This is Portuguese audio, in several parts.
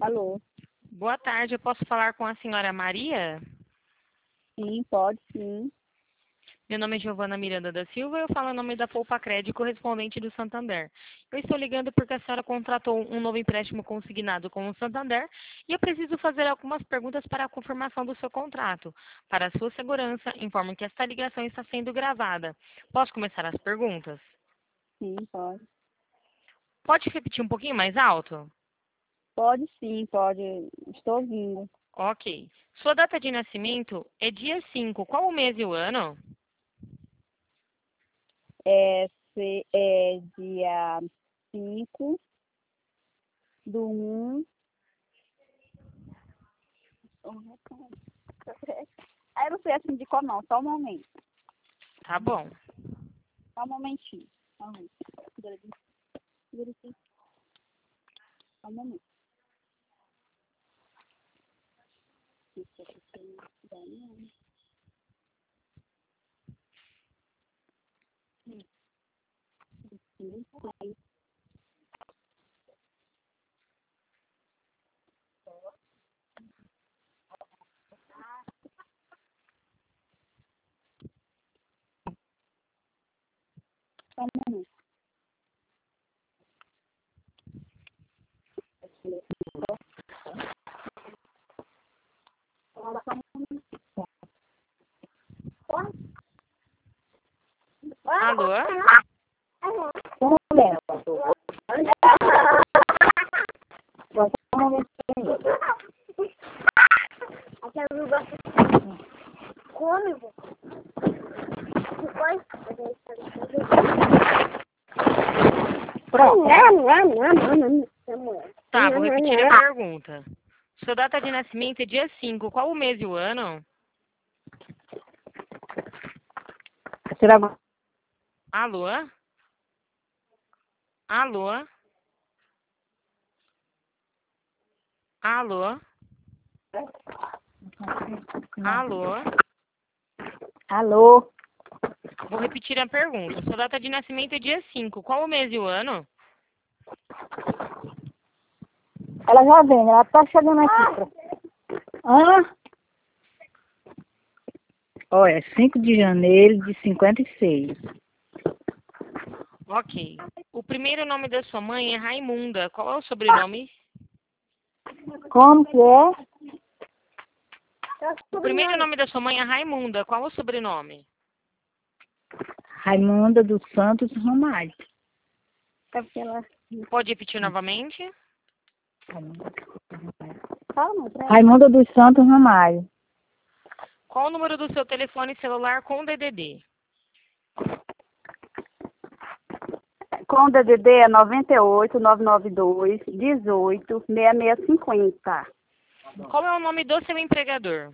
Alô? Boa tarde, eu posso falar com a senhora Maria? Sim, pode sim. Meu nome é Giovana Miranda da Silva e eu falo em nome da Poupa Crédito, correspondente do Santander. Eu estou ligando porque a senhora contratou um novo empréstimo consignado com o Santander e eu preciso fazer algumas perguntas para a confirmação do seu contrato. Para a sua segurança, informo que esta ligação está sendo gravada. Posso começar as perguntas? Sim, pode. Pode repetir um pouquinho mais alto? Pode sim, pode. Estou ouvindo. Ok. Sua data de nascimento é dia 5. Qual o mês e o ano? É dia 5 do 1. Ah, eu não sei assim de qual não, só um momento. Tá bom. Só um momentinho. Só um momento. Segura aqui. Só um momento. Isso aqui tem que dar, não. Sim. Só um momento. Alô? Um momento. Só um momentinho. Como? Pronto. Tá, vou repetir a pergunta. Sua data de nascimento é dia 5. Qual o mês e o ano? Alô? Alô? Alô? Alô? Alô? Vou repetir a pergunta. Sua data de nascimento é dia 5. Qual o mês e o ano? Ela já vem, ela tá chegando aqui. Hã? Olha, 5 de janeiro de 56. Ok. O primeiro nome da sua mãe é Raimunda. Qual é o sobrenome? Como que é? O primeiro nome da sua mãe é Raimunda. Qual é o sobrenome? Raimunda dos Santos Ramalho. Pode repetir novamente? Raimunda dos Santos Ramalho. Qual o número do seu telefone celular com DDD? Com o DDD é 98-992-18-6650. Qual é o nome do seu empregador?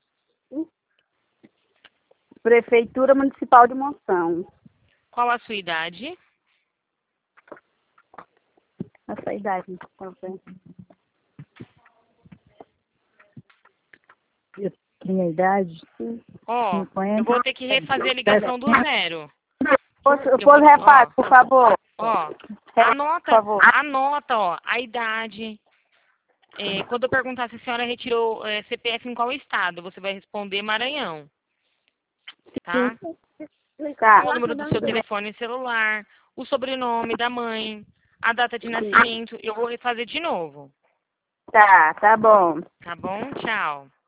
Prefeitura Municipal de Monção. Qual a sua idade? Essa é a idade. Eu tinha idade? Ó, 50. eu vou ter que refazer a ligação do zero. Depois repare, por favor. Ó, Por favor. anota, ó, a idade. Quando eu perguntar se a senhora retirou CPF em qual estado, você vai responder Maranhão, tá? Tá. O número do seu telefone celular, o sobrenome da mãe, a data de nascimento. Eu vou refazer de novo, Tá bom. tá bom? Tchau.